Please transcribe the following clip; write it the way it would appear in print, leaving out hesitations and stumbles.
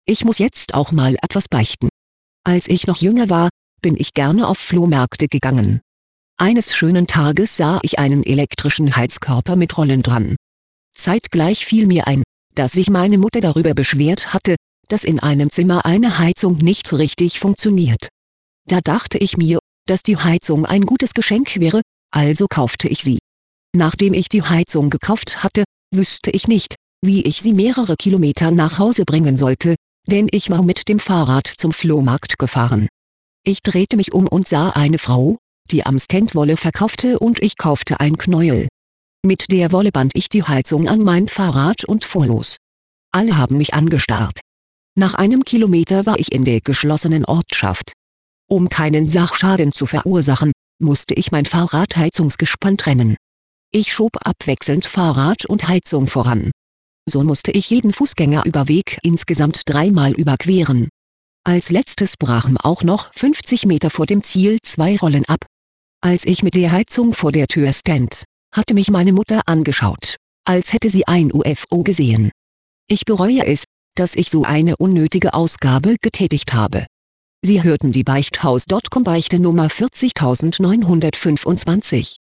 Ich muss jetzt auch mal etwas beichten. Als ich noch jünger war, bin ich gerne auf Flohmärkte gegangen. Eines schönen Tages sah ich einen elektrischen Heizkörper mit Rollen dran. Zeitgleich fiel mir ein, dass sich meine Mutter darüber beschwert hatte, dass in einem Zimmer eine Heizung nicht richtig funktioniert. Da dachte ich mir, dass die Heizung ein gutes Geschenk wäre, also kaufte ich sie. Nachdem ich die Heizung gekauft hatte, wüsste ich nicht, wie ich sie mehrere Kilometer nach Hause bringen sollte, denn ich war mit dem Fahrrad zum Flohmarkt gefahren. Ich drehte mich um und sah eine Frau, die am Stand Wolle verkaufte, und ich kaufte ein Knäuel. Mit der Wolle band ich die Heizung an mein Fahrrad und fuhr los. Alle haben mich angestarrt. Nach einem Kilometer war ich in der geschlossenen Ortschaft. Um keinen Sachschaden zu verursachen, musste ich mein Fahrrad heizungsgespann trennen. Ich schob abwechselnd Fahrrad und Heizung voran. So musste ich jeden Fußgängerüberweg insgesamt 3-mal überqueren. Als letztes brachen auch noch 50 Meter vor dem Ziel 2 Rollen ab. Als ich mit der Heizung vor der Tür stand, hatte mich meine Mutter angeschaut, als hätte sie ein UFO gesehen. Ich bereue es, dass ich so eine unnötige Ausgabe getätigt habe. Sie hörten die Beichthaus.com Beichte Nummer 40925.